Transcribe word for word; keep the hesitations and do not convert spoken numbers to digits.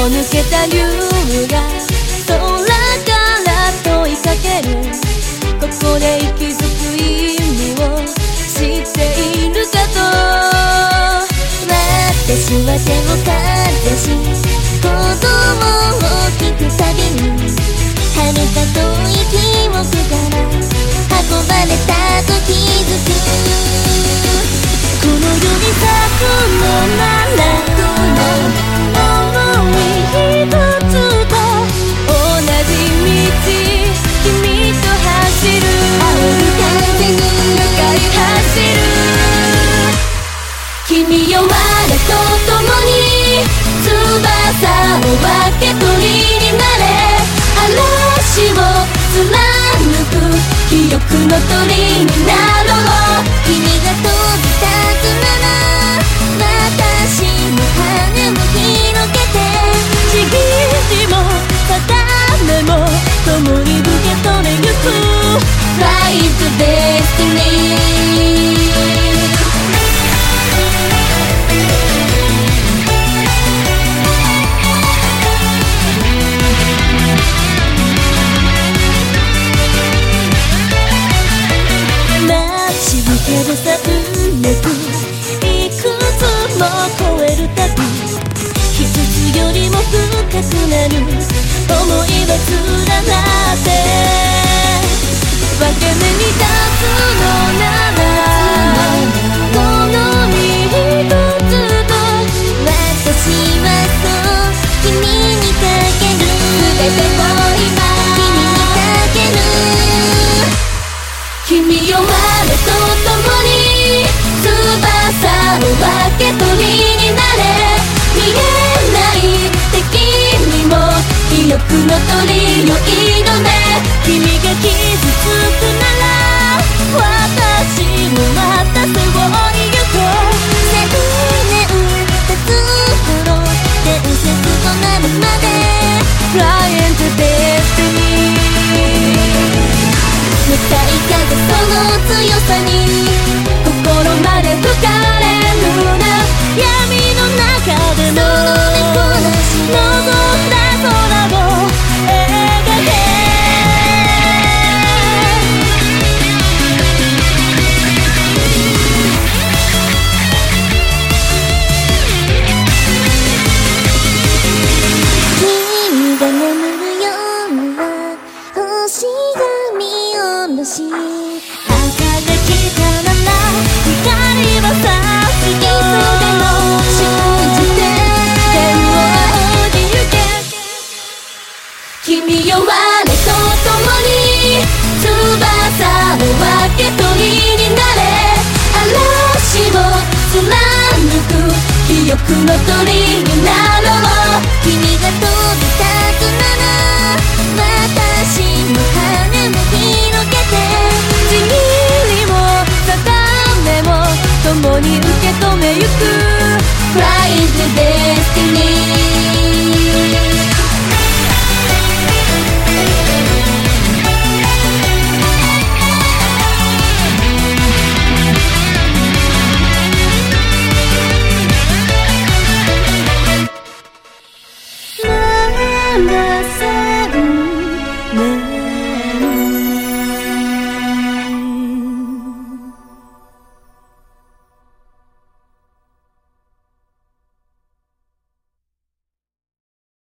を抜けた竜が空から問いかける。ここで息づく意味を知っているかと。私は手をかざし鼓動を聞くたびに遥か遠い記憶から運ばれたと気づく。この世に咲くのなら想い一つと同じ道君と走る。煽る風に向かい走る。君よ我と共に翼を分け取りになれ。嵐を貫く記憶の鳥になろう。君が飛び立つなら私も羽を広げてちぎりも定めも共に受け止めゆく。 Fly to destiny。けどさ運命いくつも超えるたび一つよりも深くなる想いは連なって分け目に立つのならこの一つと私はそう君にかける。全てを今君にかける。君よ我と共に翼を分け取りになれ。見えない敵にも記憶の鳥を挑め。君が傷つくなら私もまた背負いゆこう。千年経つ頃伝説となるまで Fly into destiny。向かい風その強さに心まで吹かれるな。闇の中でも望んだ空を描け。君が眠る夜は星が見下ろし朝が来たなら光は差す。いつでも信じて天を仰ぎ行け。君よ我と共に翼を分け取りになれ。嵐を貫く記憶の鳥になろう。君が飛び立つなら私も羽を広げてちぎりも定めも共に受け止めゆく。 Fly into destiny。